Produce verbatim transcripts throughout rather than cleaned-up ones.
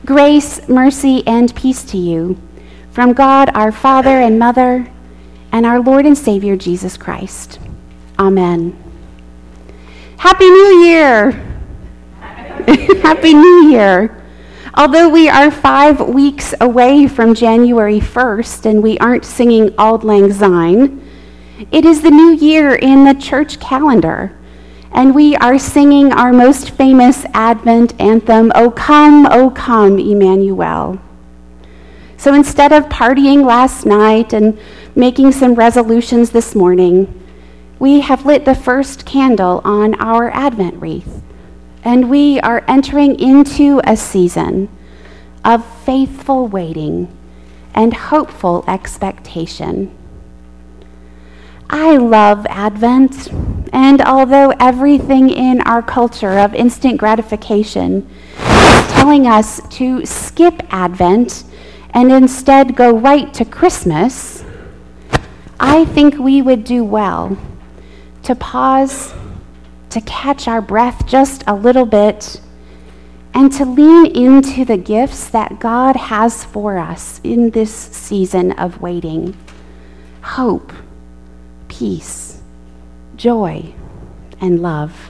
Grace, mercy, and peace to you from God our Father and Mother and our Lord and Savior Jesus Christ. Amen. Happy New Year! Happy New Year! Although we are five weeks away from January first and we aren't singing Auld Lang Syne, it is the new year in the church calendar, and we are singing our most famous Advent anthem, O Come, O Come, Emmanuel. So instead of partying last night and making some resolutions this morning, we have lit the first candle on our Advent wreath, and we are entering into a season of faithful waiting and hopeful expectation. I love Advent, and although everything in our culture of instant gratification is telling us to skip Advent and instead go right to Christmas, I think we would do well to pause, to catch our breath just a little bit, and to lean into the gifts that God has for us in this season of waiting. Hope, peace, joy, and love.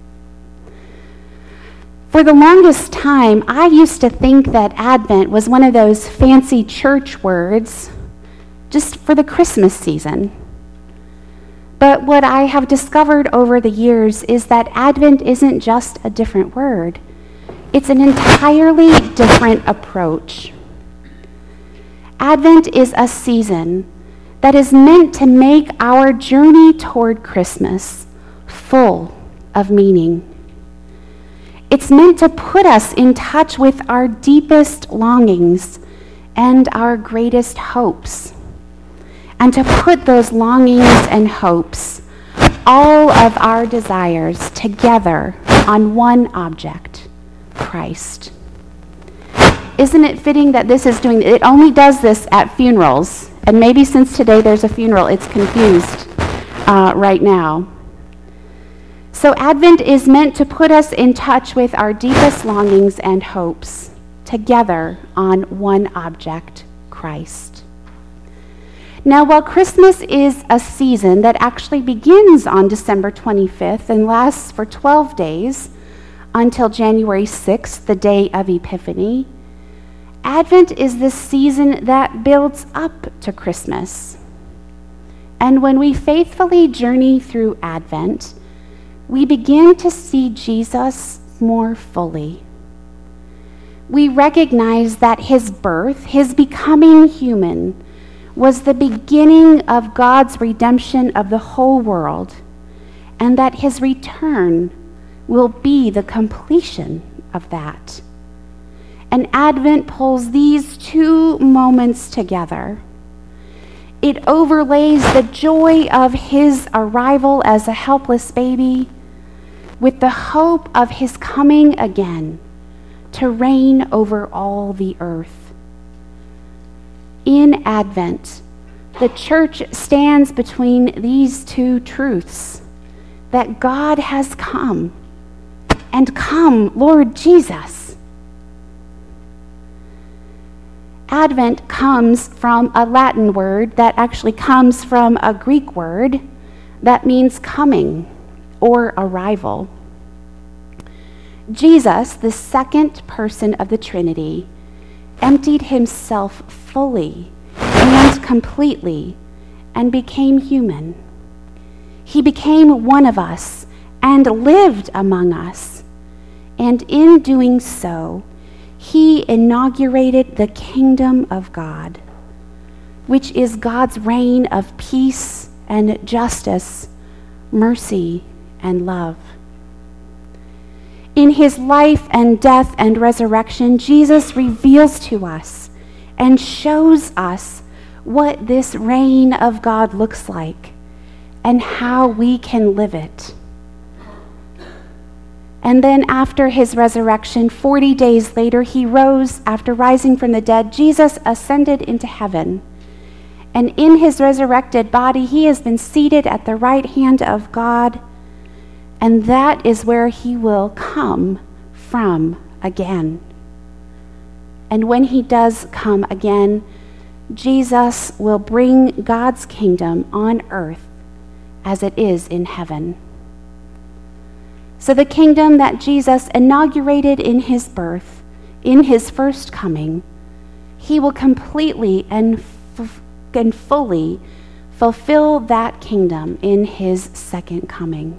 For the longest time, I used to think that Advent was one of those fancy church words just for the Christmas season. But what I have discovered over the years is that Advent isn't just a different word. It's an entirely different approach. Advent is a season that is meant to make our journey toward Christmas full of meaning. It's meant to put us in touch with our deepest longings and our greatest hopes, and to put those longings and hopes, all of our desires, together on one object, Christ. Isn't it fitting that this is doing, it only does this at funerals, and maybe since today there's a funeral, it's confused uh, right now. So Advent is meant to put us in touch with our deepest longings and hopes, together on one object, Christ. Now, while Christmas is a season that actually begins on December twenty-fifth and lasts for twelve days until January sixth, the day of Epiphany, Advent is the season that builds up to Christmas. And when we faithfully journey through Advent, we begin to see Jesus more fully. We recognize that his birth, his becoming human, was the beginning of God's redemption of the whole world, and that his return will be the completion of that. And Advent pulls these two moments together. It overlays the joy of his arrival as a helpless baby with the hope of his coming again to reign over all the earth. In Advent, the church stands between these two truths, that God has come, and come, Lord Jesus. Advent comes from a Latin word that actually comes from a Greek word that means coming or arrival. Jesus, the second person of the Trinity, emptied himself fully and completely and became human. He became one of us and lived among us. And in doing so, he inaugurated the kingdom of God, which is God's reign of peace and justice, mercy and love. In his life and death and resurrection, Jesus reveals to us and shows us what this reign of God looks like and how we can live it. And then after his resurrection, forty days later, he rose. After rising from the dead, Jesus ascended into heaven. And in his resurrected body, he has been seated at the right hand of God. And that is where he will come from again. And when he does come again, Jesus will bring God's kingdom on earth as it is in heaven. So the kingdom that Jesus inaugurated in his birth, in his first coming, he will completely and, f- and fully fulfill that kingdom in his second coming.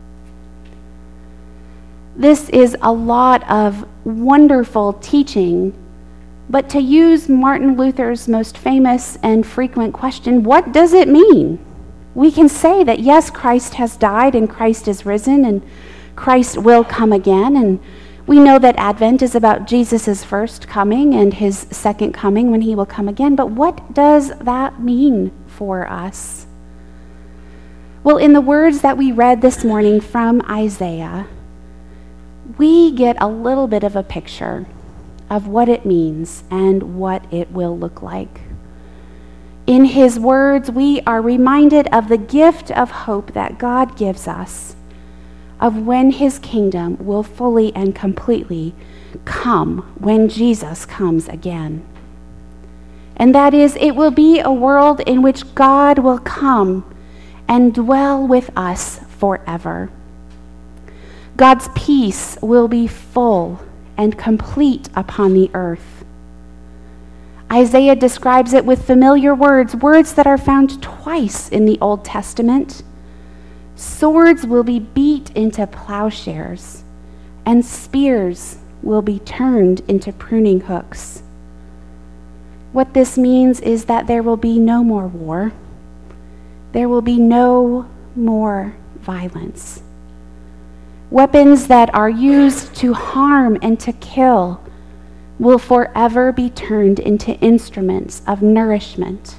This is a lot of wonderful teaching, but to use Martin Luther's most famous and frequent question, what does it mean? We can say that yes, Christ has died and Christ is risen and Christ will come again, and we know that Advent is about Jesus' first coming and his second coming when he will come again, but what does that mean for us? Well, in the words that we read this morning from Isaiah, we get a little bit of a picture of what it means and what it will look like. In his words, we are reminded of the gift of hope that God gives us, of when his kingdom will fully and completely come when Jesus comes again. And that is, it will be a world in which God will come and dwell with us forever. God's peace will be full and complete upon the earth. Isaiah describes it with familiar words, words that are found twice in the Old Testament. Swords will be beat into plowshares, and spears will be turned into pruning hooks. What this means is that there will be no more war. There will be no more violence. Weapons that are used to harm and to kill will forever be turned into instruments of nourishment.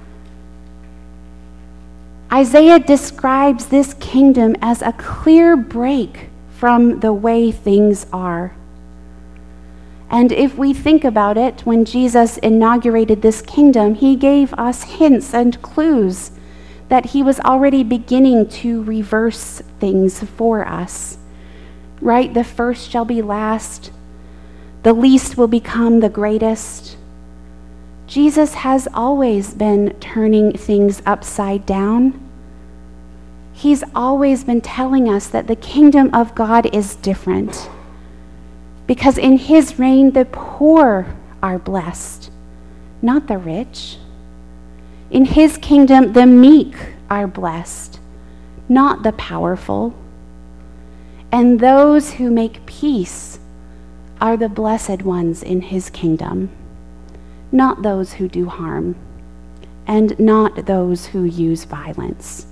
Isaiah describes this kingdom as a clear break from the way things are. And if we think about it, when Jesus inaugurated this kingdom, he gave us hints and clues that he was already beginning to reverse things for us. Right? The first shall be last. The least will become the greatest. Jesus has always been turning things upside down. He's always been telling us that the kingdom of God is different, because in his reign, the poor are blessed, not the rich. In his kingdom, the meek are blessed, not the powerful. And those who make peace are the blessed ones in his kingdom, not those who do harm, and not those who use violence.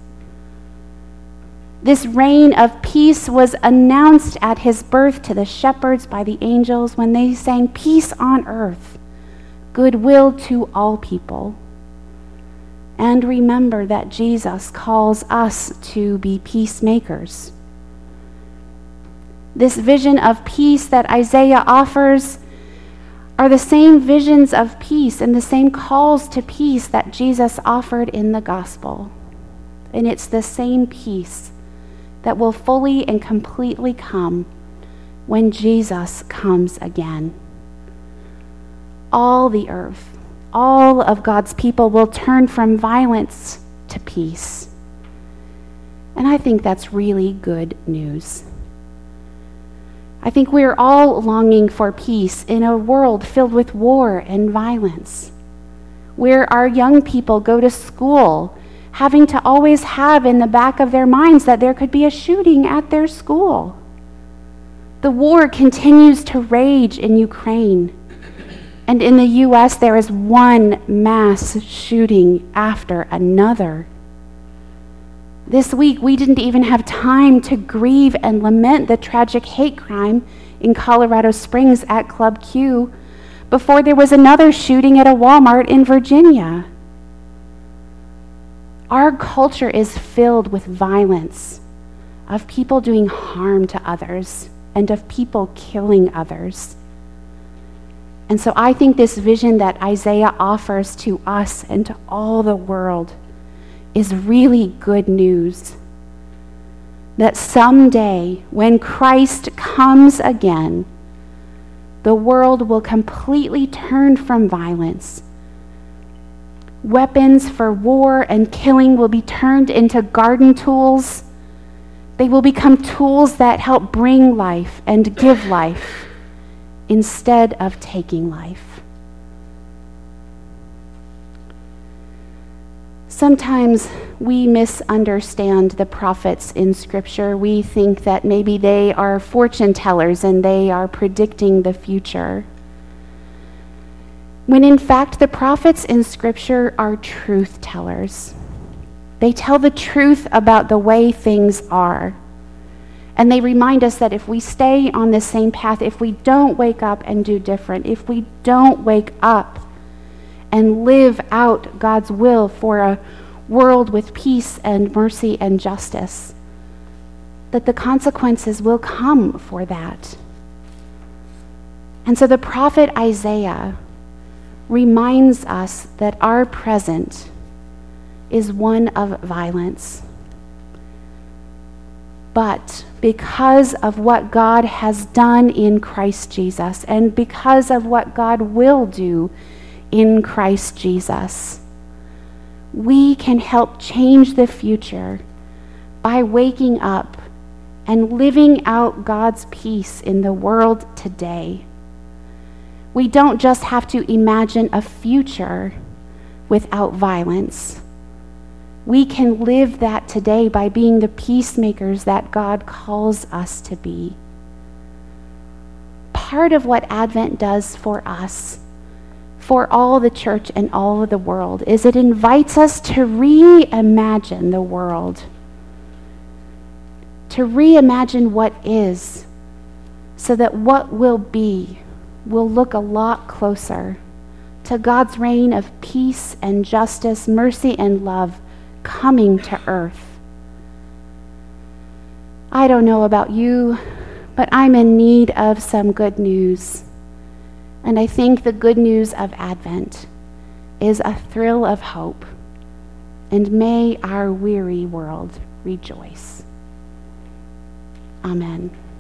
This reign of peace was announced at his birth to the shepherds by the angels when they sang, "Peace on earth, goodwill to all people." And remember that Jesus calls us to be peacemakers. This vision of peace that Isaiah offers are the same visions of peace and the same calls to peace that Jesus offered in the gospel. And it's the same peace that will fully and completely come when Jesus comes again. All the earth, all of God's people will turn from violence to peace. And I think that's really good news. I think we're all longing for peace in a world filled with war and violence, where our young people go to school having to always have in the back of their minds that there could be a shooting at their school. The war continues to rage in Ukraine, and in the U S there is one mass shooting after another. This week, we didn't even have time to grieve and lament the tragic hate crime in Colorado Springs at Club Q before there was another shooting at a Walmart in Virginia. Our culture is filled with violence, of people doing harm to others and of people killing others. And so I think this vision that Isaiah offers to us and to all the world is really good news. That someday, when Christ comes again, the world will completely turn from violence. Weapons for war and killing will be turned into garden tools. They will become tools that help bring life and give life instead of taking life. Sometimes we misunderstand the prophets in Scripture. We think that maybe they are fortune tellers and they are predicting the future, when in fact the prophets in Scripture are truth tellers. They tell the truth about the way things are. And they remind us that if we stay on the same path, if we don't wake up and do different, if we don't wake up and live out God's will for a world with peace and mercy and justice, that the consequences will come for that. And so the prophet Isaiah reminds us that our present is one of violence. But because of what God has done in Christ Jesus, and because of what God will do in Christ Jesus, we can help change the future by waking up and living out God's peace in the world today. We don't just have to imagine a future without violence. We can live that today by being the peacemakers that God calls us to be. Part of what Advent does for us, for all the church and all of the world, is it invites us to reimagine the world, to reimagine what is, so that what will be will look a lot closer to God's reign of peace and justice, mercy and love coming to earth. I don't know about you, but I'm in need of some good news. And I think the good news of Advent is a thrill of hope. And may our weary world rejoice. Amen.